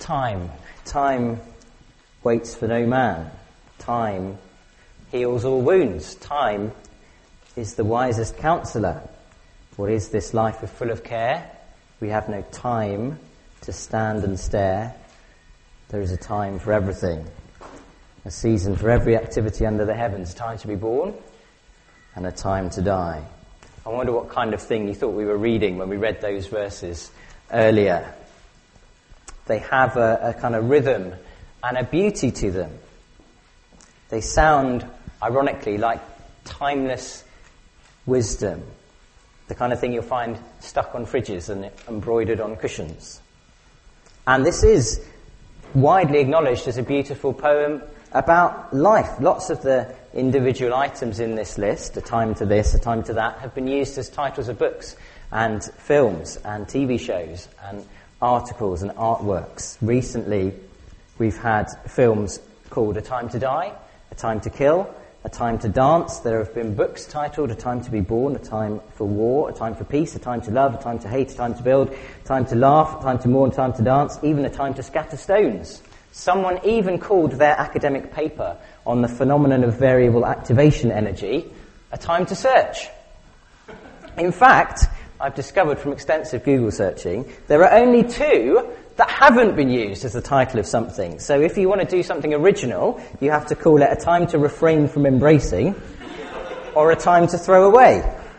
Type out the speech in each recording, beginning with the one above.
Time. Time waits for no man. Time heals all wounds. Time is the wisest counsellor. What is this life full of care? We have no time to stand and stare. There is a time for everything. A season for every activity under the heavens. A time to be born and a time to die. I wonder what kind of thing you thought we were reading when we read those verses earlier. They have a kind of rhythm and a beauty to them. They sound, ironically, like timeless wisdom. The kind of thing you'll find stuck on fridges and embroidered on cushions. And this is widely acknowledged as a beautiful poem about life. Lots of the individual items in this list, a time to this, a time to that, have been used as titles of books and films and TV shows and articles and artworks. Recently, we've had films called A Time to Die, A Time to Kill, A Time to Dance. There have been books titled A Time to be Born, A Time for War, A Time for Peace, A Time to Love, A Time to Hate, A Time to Build, A Time to Laugh, A Time to Mourn, A Time to Dance, even A Time to Scatter Stones. Someone even called their academic paper on the phenomenon of variable activation energy A Time to Search. In fact, I've discovered from extensive Google searching, there are only two that haven't been used as the title of something. So if you want to do something original, you have to call it A Time to Refrain from Embracing or A Time to Throw Away.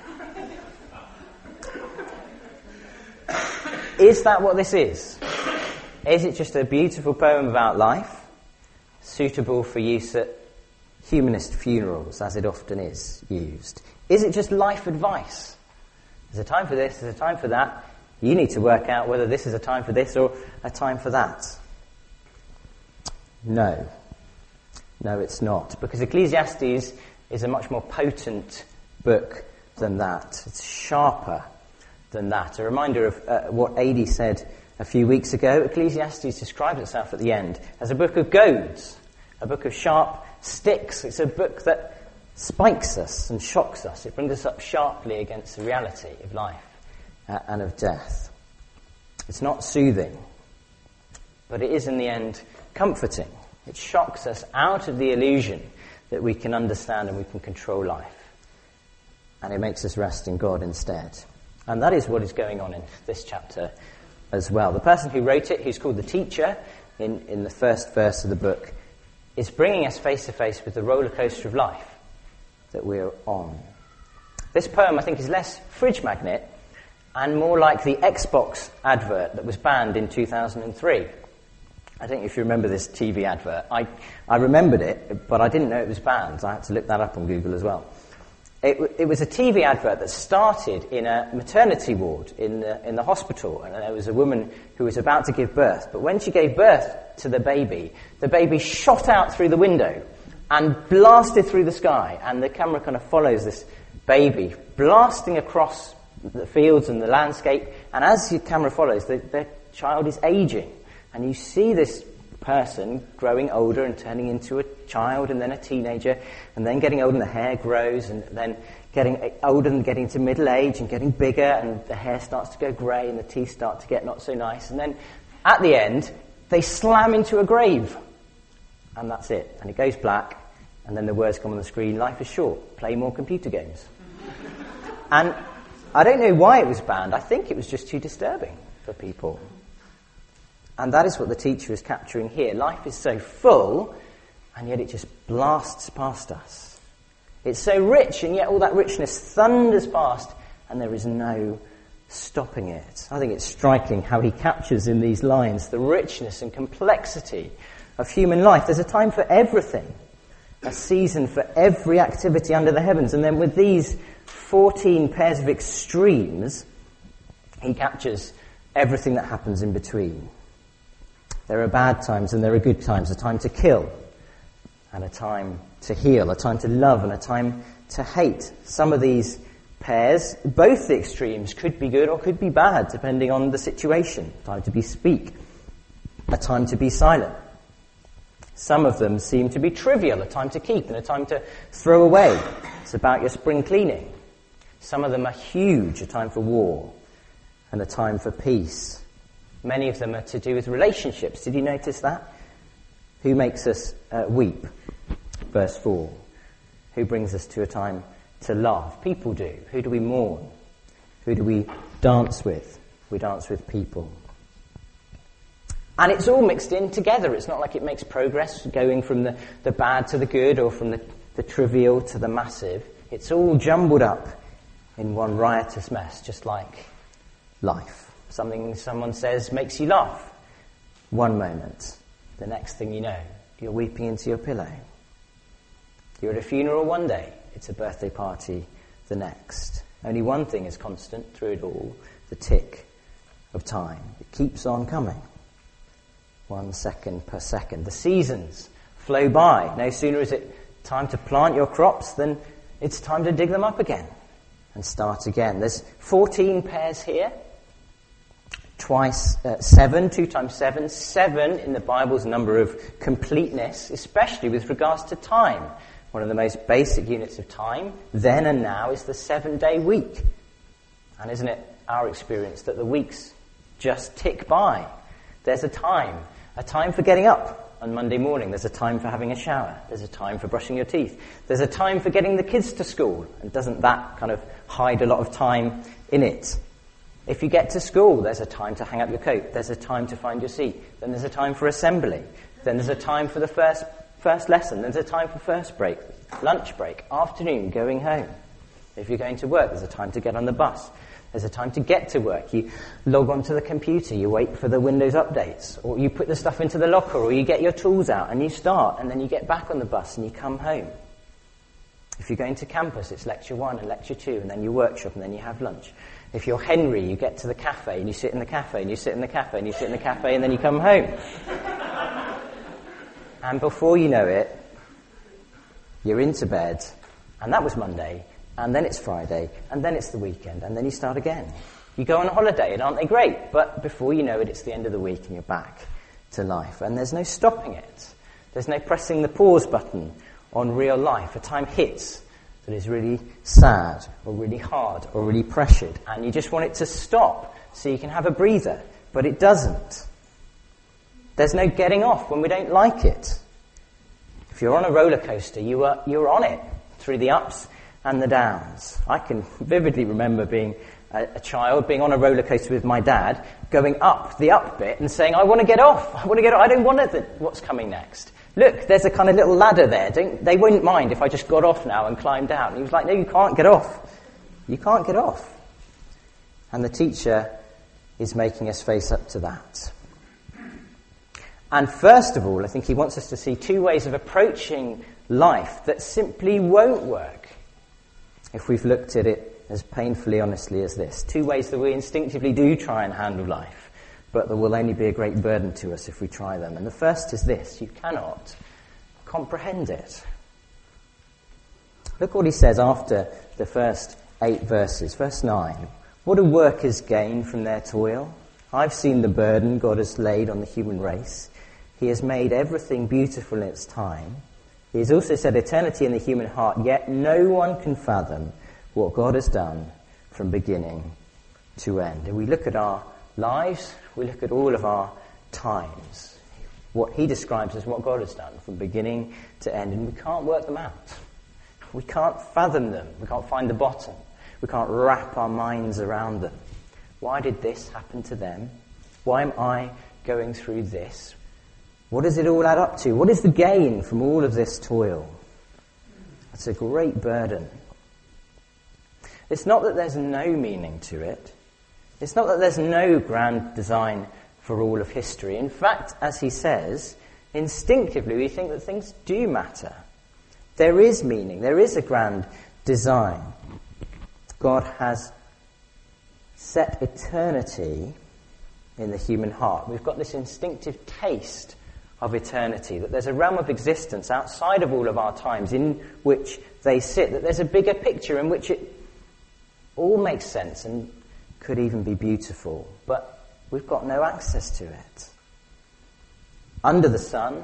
Is that what this is? Is it just a beautiful poem about life, suitable for use at humanist funerals, as it often is used? Is it just life advice? There's a time for this, there's a time for that. You need to work out whether this is a time for this or a time for that. No. No, it's not. Because Ecclesiastes is a much more potent book than that. It's sharper than that. A reminder of what Adi said a few weeks ago. Ecclesiastes describes itself at the end as a book of goads, a book of sharp sticks. It's a book that spikes us and shocks us. It brings us up sharply against the reality of life and of death. It's not soothing, but it is in the end comforting. It shocks us out of the illusion that we can understand and we can control life. And it makes us rest in God instead. And that is what is going on in this chapter as well. The person who wrote it, who's called the teacher in the first verse of the book, is bringing us face to face with the roller coaster of life that we're on. This poem, I think, is less fridge magnet and more like the Xbox advert that was banned in 2003. I don't know if you remember this TV advert. I remembered it, but I didn't know it was banned. I had to look that up on Google as well. It was a TV advert that started in a maternity ward in the hospital, and there was a woman who was about to give birth. But when she gave birth to the baby shot out through the window and blasted through the sky, and the camera kind of follows this baby blasting across the fields and the landscape, and as the camera follows, the child is aging, and you see this person growing older and turning into a child and then a teenager and then getting older and the hair grows and then getting older and getting to middle age and getting bigger and the hair starts to go grey and the teeth start to get not so nice, and then at the end they slam into a grave and that's it, and it goes black, and then the words come on the screen: life is short, play more computer games. And I don't know why it was banned. I think it was just too disturbing for people. And that is what the teacher is capturing here. Life is so full, and yet it just blasts past us. It's so rich, and yet all that richness thunders past, and there is no stopping it. I think it's striking how he captures in these lines the richness and complexity of human life. There's a time for everything, a season for every activity under the heavens. And then with these 14 pairs of extremes, he captures everything that happens in between. There are bad times and there are good times, a time to kill and a time to heal, a time to love and a time to hate. Some of these pairs, both the extremes, could be good or could be bad, depending on the situation. A time to speak, a time to be silent. Some of them seem to be trivial, a time to keep and a time to throw away. It's about your spring cleaning. Some of them are huge, a time for war and a time for peace. Many of them are to do with relationships. Did you notice that? Who makes us weep? Verse 4. Who brings us to a time to laugh? People do. Who do we mourn? Who do we dance with? We dance with people. And it's all mixed in together. It's not like it makes progress going from the bad to the good or from the trivial to the massive. It's all jumbled up in one riotous mess, just like life. Something someone says makes you laugh one moment. The next thing you know, you're weeping into your pillow. You're at a funeral one day. It's a birthday party the next. Only one thing is constant through it all, the tick of time. It keeps on coming. 1 second per second. The seasons flow by. No sooner is it time to plant your crops than it's time to dig them up again and start again. There's 14 pairs here. Twice 7, 2 times 7. 7 in the Bible's number of completeness, especially with regards to time. One of the most basic units of time, then and now, is the 7-day week. And isn't it our experience that the weeks just tick by? There's a time for getting up on Monday morning. There's a time for having a shower. There's a time for brushing your teeth. There's a time for getting the kids to school. And doesn't that kind of hide a lot of time in it? If you get to school, there's a time to hang up your coat. There's a time to find your seat. Then there's a time for assembly. Then there's a time for the first lesson. There's a time for first break, lunch break, afternoon, going home. If you're going to work, there's a time to get on the bus. There's a time to get to work. You log onto the computer, you wait for the Windows updates, or you put the stuff into the locker, or you get your tools out and you start, and then you get back on the bus and you come home. If you're going to campus, it's lecture 1 and lecture 2, and then you workshop, and then you have lunch. If you're Henry, you get to the cafe, and you sit in the cafe, and you sit in the cafe, and you sit in the cafe, and then you come home. And before you know it, you're into bed, and that was Monday, and then it's Friday, and then it's the weekend, and then you start again. You go on holiday, and aren't they great? But before you know it, it's the end of the week, and you're back to life. And there's no stopping it. There's no pressing the pause button on real life. A time hits that is really sad, or really hard, or really pressured, and you just want it to stop so you can have a breather, but it doesn't. There's no getting off when we don't like it. If you're on a roller coaster, you're on it through the ups and the downs. I can vividly remember being a child, being on a roller coaster with my dad, going up the up bit and saying, I want to get off, I don't want what's coming next. Look, there's a kind of little ladder there. They wouldn't mind if I just got off now and climbed out. And he was like, no, you can't get off. You can't get off. And the teacher is making us face up to that. And first of all, I think he wants us to see 2 ways of approaching life that simply won't work if we've looked at it as painfully honestly as this. 2 ways that we instinctively do try and handle life, but that will only be a great burden to us if we try them. And the first is this: you cannot comprehend it. Look what he says after the first 8 verses. Verse 9. What do workers gain from their toil? I've seen the burden God has laid on the human race. He has made everything beautiful in its time. He has also set eternity in the human heart, yet no one can fathom what God has done from beginning to end. And we look at our lives, we look at all of our times, what he describes as what God has done from beginning to end, and we can't work them out. We can't fathom them. We can't find the bottom. We can't wrap our minds around them. Why did this happen to them? Why am I going through this? What does it all add up to? What is the gain from all of this toil? It's a great burden. It's not that there's no meaning to it. It's not that there's no grand design for all of history. In fact, as he says, instinctively we think that things do matter. There is meaning. There is a grand design. God has set eternity in the human heart. We've got this instinctive taste of eternity, that there's a realm of existence outside of all of our times in which they sit, that there's a bigger picture in which it all makes sense and could even be beautiful, but we've got no access to it. Under the sun,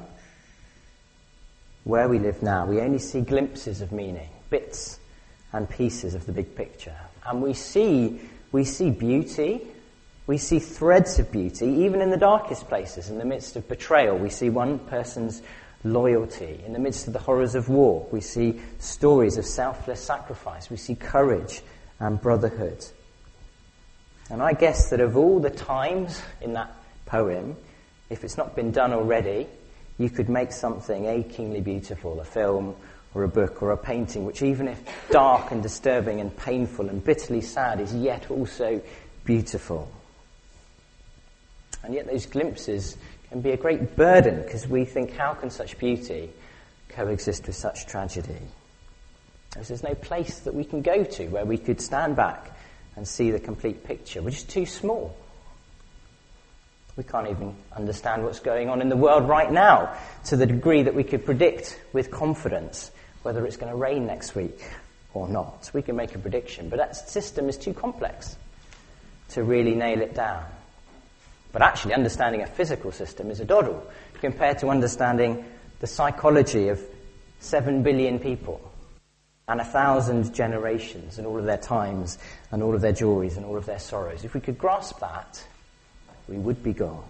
where we live now, we only see glimpses of meaning, bits and pieces of the big picture. And we see beauty, We see threads of beauty even in the darkest places. In the midst of betrayal, we see one person's loyalty. In the midst of the horrors of war, we see stories of selfless sacrifice. We see courage and brotherhood. And I guess that of all the times in that poem, if it's not been done already, you could make something achingly beautiful, a film or a book or a painting, which even if dark and disturbing and painful and bitterly sad, is yet also beautiful. And yet those glimpses can be a great burden, because we think, how can such beauty coexist with such tragedy? Because there's no place that we can go to where we could stand back and see the complete picture. We're just too small. We can't even understand what's going on in the world right now to the degree that we could predict with confidence whether it's going to rain next week or not. We can make a prediction, but that system is too complex to really nail it down. But actually understanding a physical system is a doddle compared to understanding the psychology of 7 billion people and 1,000 generations and all of their times and all of their joys and all of their sorrows. If we could grasp that, we would be God.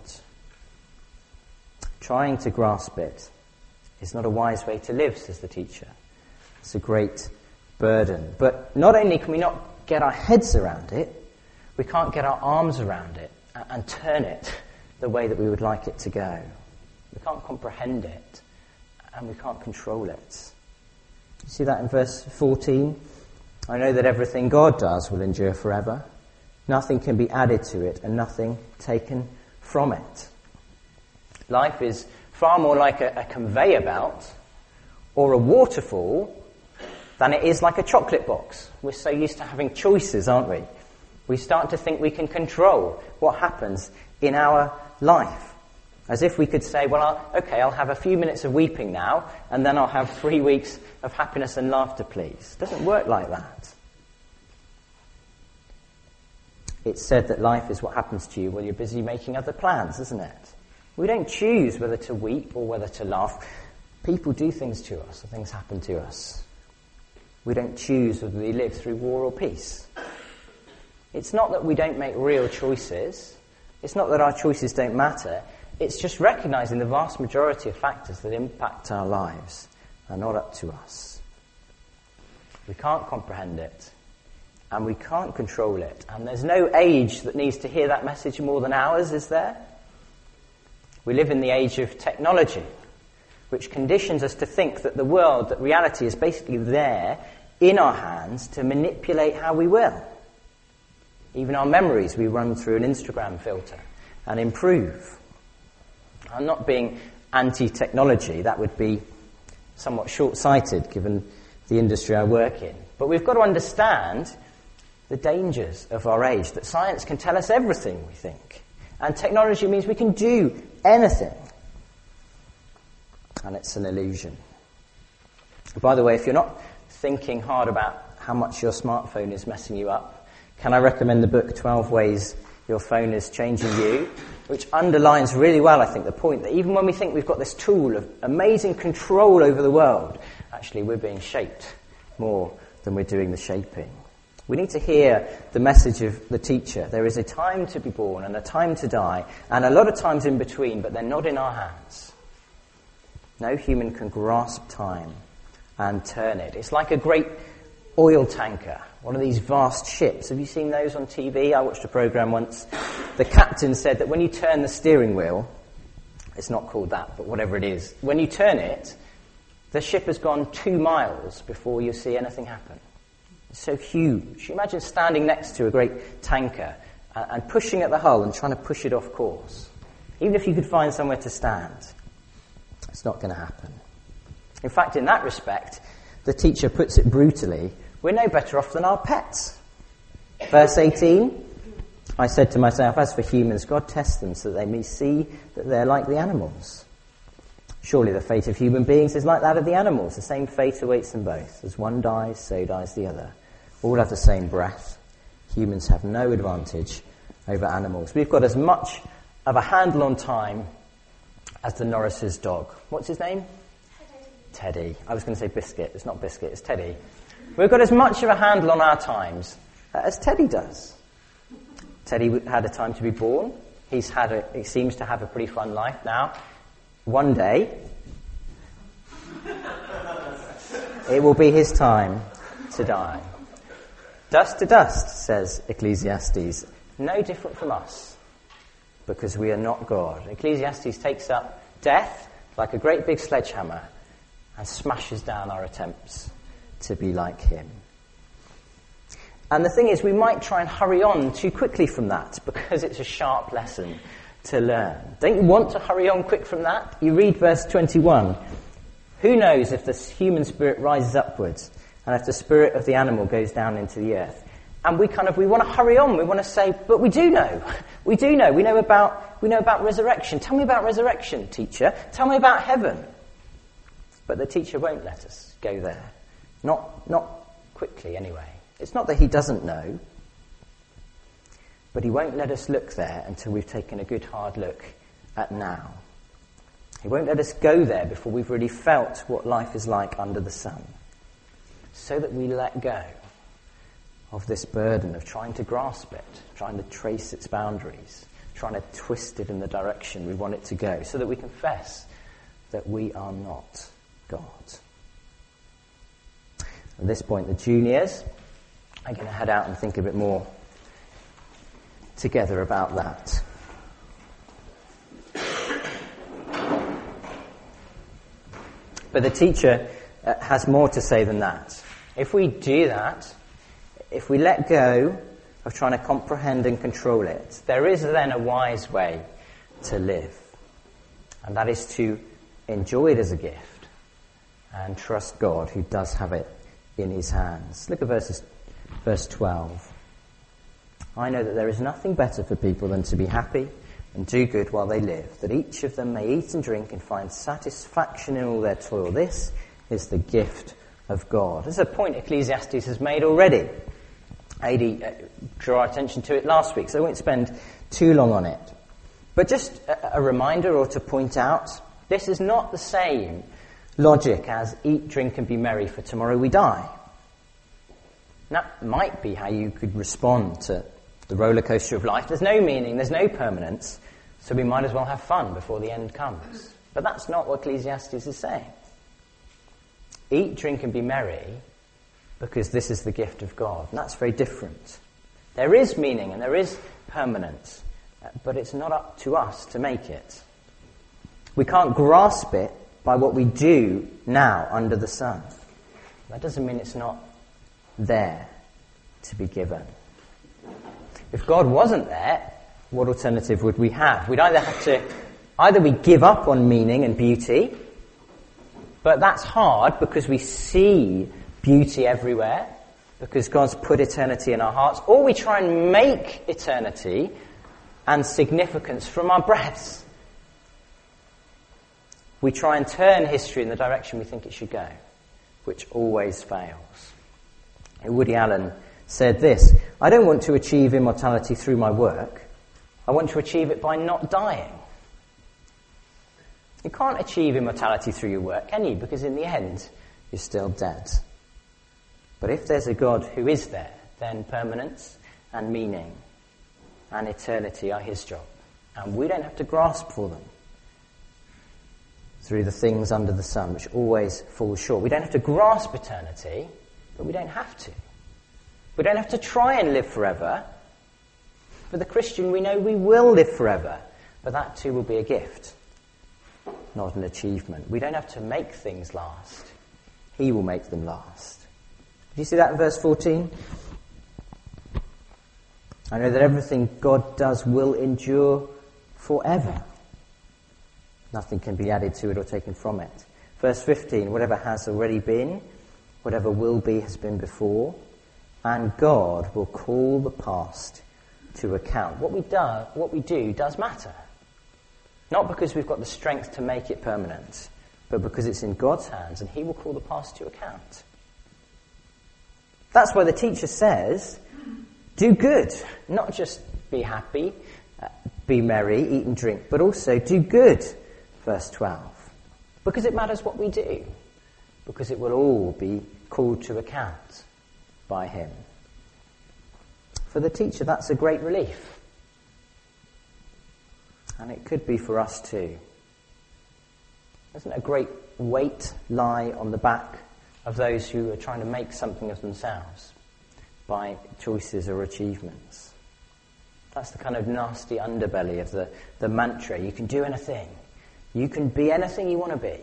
Trying to grasp it is not a wise way to live, says the teacher. It's a great burden. But not only can we not get our heads around it, we can't get our arms around it and turn it the way that we would like it to go. We can't comprehend it, and we can't control it. You see that in verse 14? I know that everything God does will endure forever. Nothing can be added to it, and nothing taken from it. Life is far more like a conveyor belt or a waterfall than it is like a chocolate box. We're so used to having choices, aren't we? We start to think we can control what happens in our life. As if we could say, well, I'll have a few minutes of weeping now, and then I'll have 3 weeks of happiness and laughter, please. It doesn't work like that. It's said that life is what happens to you while you're busy making other plans, isn't it? We don't choose whether to weep or whether to laugh. People do things to us, or things happen to us. We don't choose whether we live through war or peace. It's not that we don't make real choices. It's not that our choices don't matter. It's just recognizing the vast majority of factors that impact our lives are not up to us. We can't comprehend it, and we can't control it. And there's no age that needs to hear that message more than ours, is there? We live in the age of technology, which conditions us to think that the world, that reality is basically there in our hands to manipulate how we will. Even our memories we run through an Instagram filter and improve. I'm not being anti-technology. That would be somewhat short-sighted given the industry I work in. But we've got to understand the dangers of our age, that science can tell us everything, we think. And technology means we can do anything. And it's an illusion. By the way, if you're not thinking hard about how much your smartphone is messing you up, can I recommend the book 12 Ways Your Phone is Changing You, which underlines really well, I think, the point that even when we think we've got this tool of amazing control over the world, actually we're being shaped more than we're doing the shaping. We need to hear the message of the teacher. There is a time to be born and a time to die, and a lot of times in between, but they're not in our hands. No human can grasp time and turn it. It's like a great oil tanker, one of these vast ships. Have you seen those on TV? I watched a program once. The captain said that when you turn the steering wheel, it's not called that, but whatever it is, when you turn it, the ship has gone 2 miles before you see anything happen. It's so huge. Imagine standing next to a great tanker and pushing at the hull and trying to push it off course. Even if you could find somewhere to stand, it's not going to happen. In fact, in that respect, the teacher puts it brutally, we're no better off than our pets. Verse 18, I said to myself, as for humans, God tests them so that they may see that they're like the animals. Surely the fate of human beings is like that of the animals. The same fate awaits them both. As one dies, so dies the other. All have the same breath. Humans have no advantage over animals. We've got as much of a handle on time as the Norris's dog. What's his name? Teddy. I was going to say Biscuit. It's not Biscuit, it's Teddy. We've got as much of a handle on our times as Teddy does. Teddy had a time to be born. He seems to have a pretty fun life now. One day, it will be his time to die. Dust to dust, says Ecclesiastes. No different from us, because we are not God. Ecclesiastes takes up death like a great big sledgehammer and smashes down our attempts to be like him. And the thing is, we might try and hurry on too quickly from that because it's a sharp lesson to learn. Don't you want to hurry on quick from that? You read verse 21. Who knows if the human spirit rises upwards and if the spirit of the animal goes down into the earth? And we want to hurry on. We want to say, but we do know. We do know. We know about resurrection. Tell me about resurrection, teacher. Tell me about heaven. But the teacher won't let us go there. Not quickly, anyway. It's not that he doesn't know, but he won't let us look there until we've taken a good hard look at now. He won't let us go there before we've really felt what life is like under the sun, so that we let go of this burden of trying to grasp it, trying to trace its boundaries, trying to twist it in the direction we want it to go, so that we confess that we are not God. At this point, the juniors are going to head out and think a bit more together about that. But the teacher has more to say than that. If we do that, if we let go of trying to comprehend and control it, there is then a wise way to live. And that is to enjoy it as a gift and trust God who does have it in his hands. Look at verse 12. I know that there is nothing better for people than to be happy and do good while they live, that each of them may eat and drink and find satisfaction in all their toil. This is the gift of God. This is a point Ecclesiastes has made already. Adi drew our attention to it last week, so I won't spend too long on it. But just a reminder, or to point out, this is not the same logic as eat, drink and be merry, for tomorrow we die. That might be how you could respond to the roller coaster of life. There's no meaning, there's no permanence, so we might as well have fun before the end comes. But that's not what Ecclesiastes is saying. Eat, drink and be merry because this is the gift of God. And that's very different. There is meaning and there is permanence, but it's not up to us to make it. We can't grasp it by what we do now under the sun. That doesn't mean it's not there to be given. If God wasn't there, what alternative would we have? We'd either we give up on meaning and beauty, but that's hard because we see beauty everywhere, because God's put eternity in our hearts, or we try and make eternity and significance from our breaths. We try and turn history in the direction we think it should go, which always fails. Woody Allen said this: I don't want to achieve immortality through my work. I want to achieve it by not dying. You can't achieve immortality through your work, can you? Because in the end, you're still dead. But if there's a God who is there, then permanence and meaning and eternity are his job. And we don't have to grasp for them through the things under the sun, which always fall short. We don't have to grasp eternity, but we don't have to. We don't have to try and live forever. For the Christian, we know we will live forever, but that too will be a gift, not an achievement. We don't have to make things last. He will make them last. Do you see that in verse 14? I know that everything God does will endure forever. Nothing can be added to it or taken from it. Verse 15, whatever has already been, whatever will be has been before, and God will call the past to account. What we do does matter. Not because we've got the strength to make it permanent, but because it's in God's hands and he will call the past to account. That's why the teacher says, do good. Not just be happy, be merry, eat and drink, but also do good. Verse 12. Because it matters what we do. Because it will all be called to account by him. For the teacher, that's a great relief. And it could be for us too. Doesn't a great weight lie on the back of those who are trying to make something of themselves by choices or achievements? That's the kind of nasty underbelly of the mantra. You can do anything. You can be anything you want to be.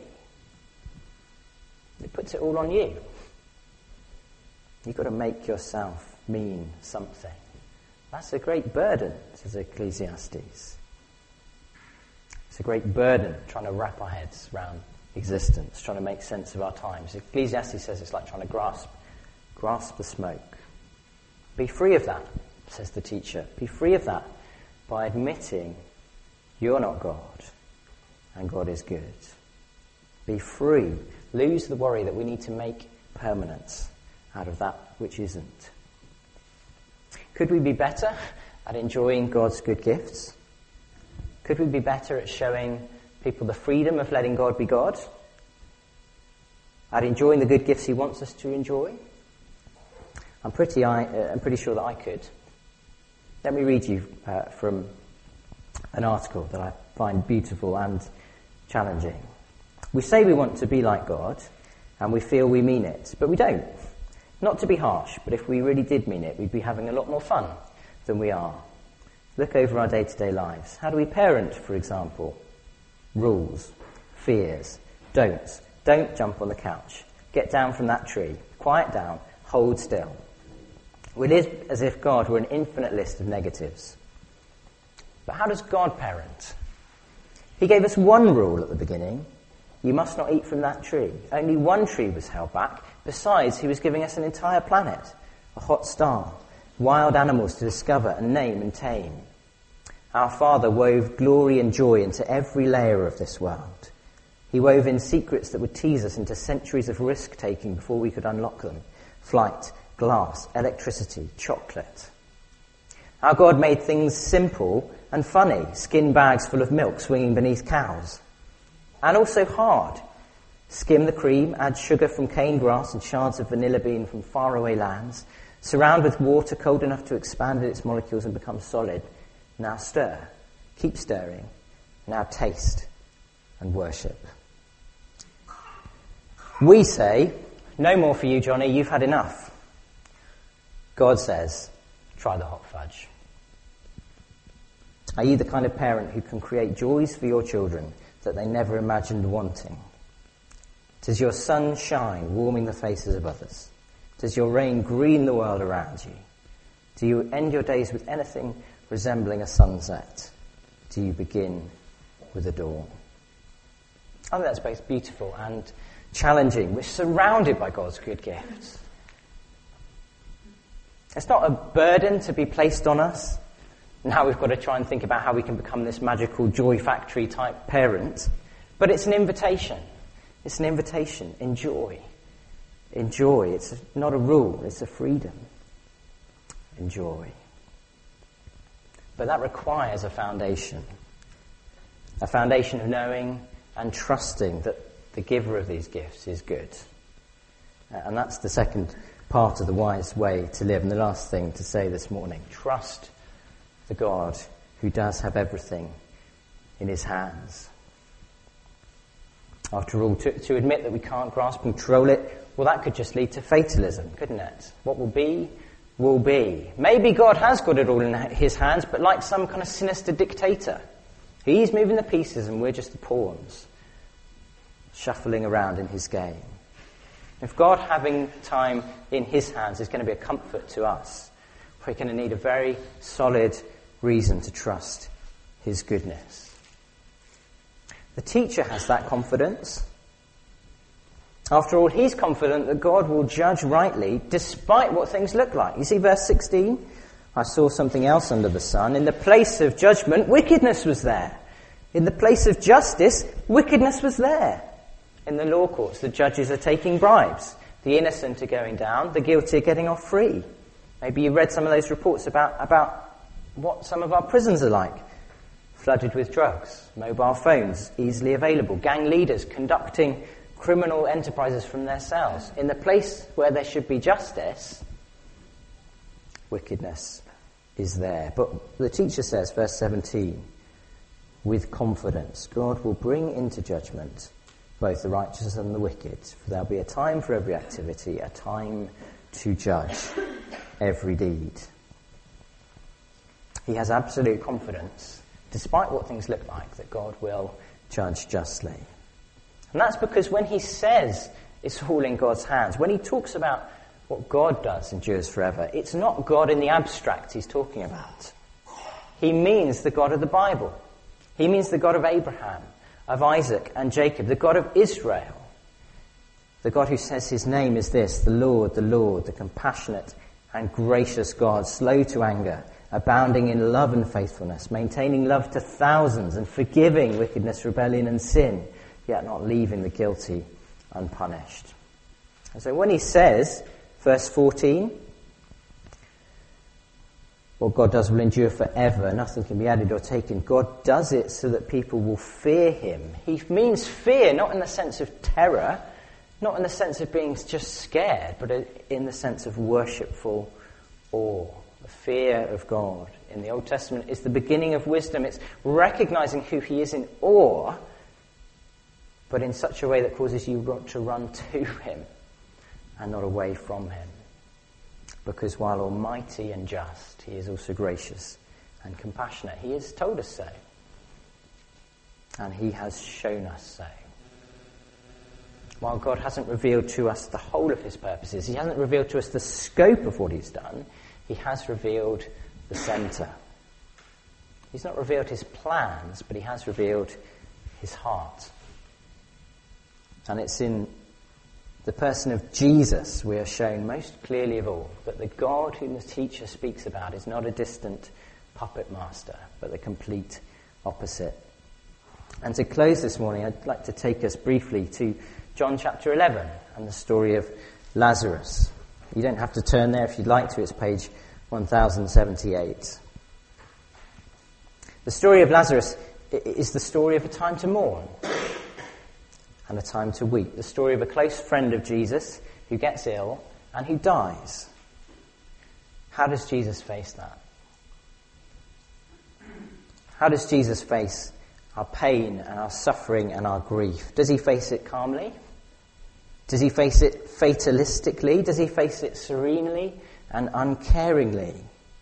It puts it all on you. You've got to make yourself mean something. That's a great burden, says Ecclesiastes. It's a great burden trying to wrap our heads around existence, trying to make sense of our times. Ecclesiastes says it's like trying to grasp the smoke. Be free of that, says the teacher. Be free of that by admitting you're not God and God is good. Be free. Lose the worry that we need to make permanence out of that which isn't. Could we be better at enjoying God's good gifts? Could we be better at showing people the freedom of letting God be God? At enjoying the good gifts he wants us to enjoy? I'm pretty sure that I could. Let me read you from an article that I find beautiful and challenging. We say we want to be like God, and we feel we mean it, but we don't. Not to be harsh, but if we really did mean it, we'd be having a lot more fun than we are. Look over our day-to-day lives. How do we parent, for example? Rules, fears, don'ts. Don't jump on the couch. Get down from that tree. Quiet down. Hold still. We live as if God were an infinite list of negatives. But how does God parent? He gave us one rule at the beginning. You must not eat from that tree. Only one tree was held back. Besides, he was giving us an entire planet, a hot star, wild animals to discover and name and tame. Our Father wove glory and joy into every layer of this world. He wove in secrets that would tease us into centuries of risk-taking before we could unlock them. Flight, glass, electricity, chocolate. Our God made things simple and funny, skin bags full of milk swinging beneath cows. And also hard. Skim the cream, add sugar from cane grass and shards of vanilla bean from faraway lands. Surround with water cold enough to expand its molecules and become solid. Now stir. Keep stirring. Now taste and worship. We say, no more for you, Johnny, you've had enough. God says, try the hot fudge. Are you the kind of parent who can create joys for your children that they never imagined wanting? Does your sun shine, warming the faces of others? Does your rain green the world around you? Do you end your days with anything resembling a sunset? Do you begin with a dawn? I think that's both beautiful and challenging. We're surrounded by God's good gifts. It's not a burden to be placed on us. Now we've got to try and think about how we can become this magical joy factory type parent. But it's an invitation. It's an invitation. Enjoy. Enjoy. It's not a rule. It's a freedom. Enjoy. But that requires a foundation. A foundation of knowing and trusting that the giver of these gifts is good. And that's the second part of the wise way to live. And the last thing to say this morning, trust the God who does have everything in his hands. After all, to admit that we can't grasp and control it, well, that could just lead to fatalism, couldn't it? What will be, will be. Maybe God has got it all in his hands, but like some kind of sinister dictator. He's moving the pieces and we're just the pawns, shuffling around in his game. If God having time in his hands is going to be a comfort to us, we're going to need a very solid reason to trust his goodness. The teacher has that confidence. After all, he's confident that God will judge rightly despite what things look like. You see verse 16? I saw something else under the sun. In the place of judgment, wickedness was there. In the place of justice, wickedness was there. In the law courts, the judges are taking bribes. The innocent are going down. The guilty are getting off free. Maybe you read some of those reports about what some of our prisons are like. Flooded with drugs, mobile phones easily available, gang leaders conducting criminal enterprises from their cells. In the place where there should be justice, wickedness is there. But the teacher says, verse 17, with confidence. God will bring into judgment both the righteous and the wicked, for there'll be a time for every activity, a time to judge every deed. He has absolute confidence, despite what things look like, that God will judge justly. And that's because when he says it's all in God's hands, when he talks about what God does endures forever, it's not God in the abstract he's talking about. He means the God of the Bible. He means the God of Abraham, of Isaac and Jacob, the God of Israel. The God who says his name is this, the Lord, the compassionate and gracious God, slow to anger, abounding in love and faithfulness, maintaining love to thousands and forgiving wickedness, rebellion and sin, yet not leaving the guilty unpunished. And so when he says, verse 14, what God does will endure forever, nothing can be added or taken. God does it so that people will fear him. He means fear, not in the sense of terror, not in the sense of being just scared, but in the sense of worshipful awe. The fear of God in the Old Testament is the beginning of wisdom. It's recognizing who he is in awe, but in such a way that causes you to run to him and not away from him. Because while almighty and just, he is also gracious and compassionate. He has told us so. And he has shown us so. While God hasn't revealed to us the whole of his purposes, he hasn't revealed to us the scope of what he's done, he has revealed the centre. He's not revealed his plans, but he has revealed his heart. And it's in the person of Jesus we are shown most clearly of all that the God whom the teacher speaks about is not a distant puppet master, but the complete opposite. And to close this morning, I'd like to take us briefly to John chapter 11 and the story of Lazarus. You don't have to turn there if you'd like to, it's page 1078. The story of Lazarus is the story of a time to mourn and a time to weep. The story of a close friend of Jesus who gets ill and who dies. How does Jesus face that? How does Jesus face our pain and our suffering and our grief? Does he face it calmly? Does he face it fatalistically? Does he face it serenely and uncaringly?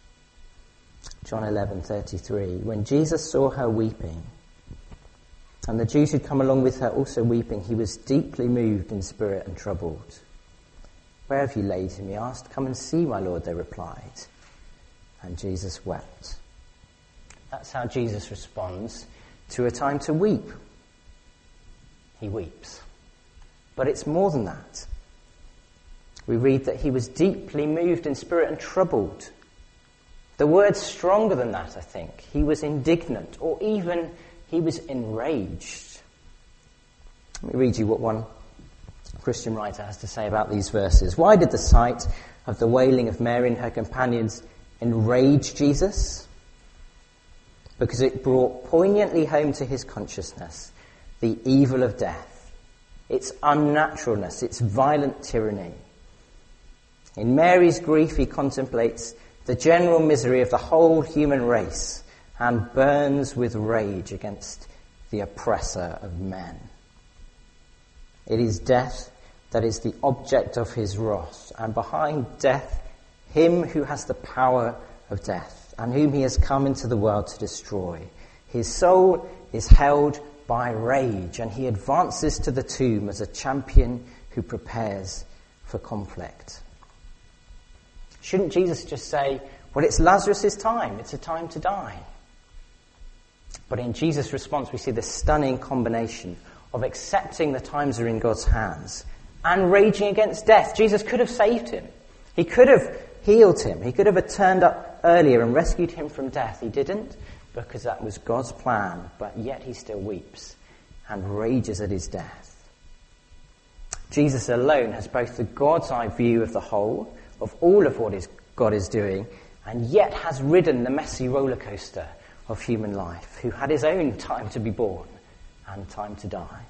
John 11:33. When Jesus saw her weeping, and the Jews who'd come along with her also weeping, he was deeply moved in spirit and troubled. Where have you laid him? He asked. Come and see, my Lord, they replied. And Jesus wept. That's how Jesus responds to a time to weep. He weeps. But it's more than that. We read that he was deeply moved in spirit and troubled. The word's stronger than that, I think. He was indignant, or even he was enraged. Let me read you what one Christian writer has to say about these verses. Why did the sight of the wailing of Mary and her companions enrage Jesus? Because it brought poignantly home to his consciousness the evil of death, its unnaturalness, its violent tyranny. In Mary's grief, he contemplates the general misery of the whole human race and burns with rage against the oppressor of men. It is death that is the object of his wrath, and behind death, him who has the power of death, and whom he has come into the world to destroy. His soul is held by rage, and he advances to the tomb as a champion who prepares for conflict. Shouldn't Jesus just say, well, it's Lazarus' time, it's a time to die? But in Jesus' response, we see this stunning combination of accepting the times are in God's hands and raging against death. Jesus could have saved him. He could have healed him. He could have turned up earlier and rescued him from death. He didn't, because that was God's plan, but yet he still weeps and rages at his death. Jesus alone has both the God's eye view of the whole, of all of what God is doing, and yet has ridden the messy roller coaster of human life, who had his own time to be born and time to die.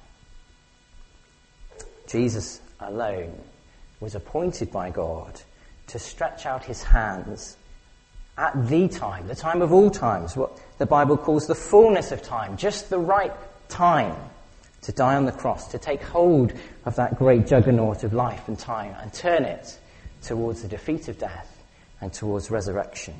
Jesus alone was appointed by God to stretch out his hands at the time of all times, the Bible calls the fullness of time, just the right time to die on the cross, to take hold of that great juggernaut of life and time and turn it towards the defeat of death and towards resurrection.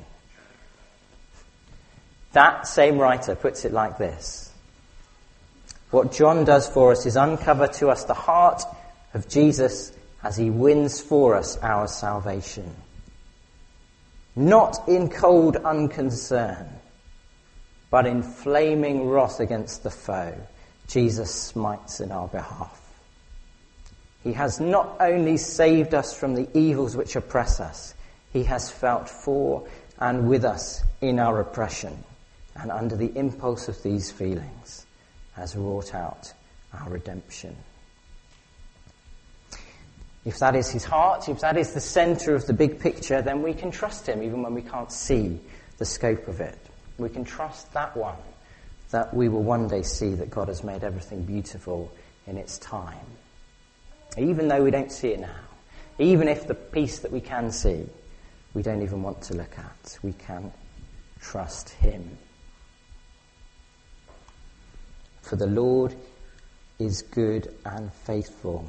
That same writer puts it like this: what John does for us is uncover to us the heart of Jesus as he wins for us our salvation. Not in cold unconcern, but in flaming wrath against the foe, Jesus smites in our behalf. He has not only saved us from the evils which oppress us, he has felt for and with us in our oppression, and under the impulse of these feelings has wrought out our redemption. If that is his heart, if that is the centre of the big picture, then we can trust him even when we can't see the scope of it. We can trust that one, that we will one day see that God has made everything beautiful in its time. Even though we don't see it now, even if the piece that we can see, we don't even want to look at, we can trust him. For the Lord is good and faithful.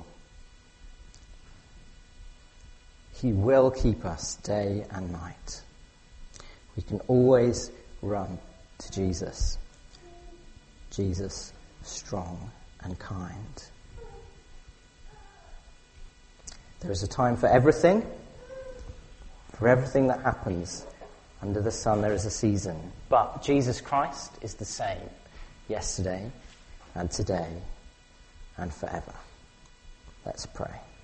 He will keep us day and night. We can always run to Jesus. Jesus, strong and kind. There is a time for everything. For everything that happens under the sun, there is a season. But Jesus Christ is the same yesterday and today and forever. Let's pray.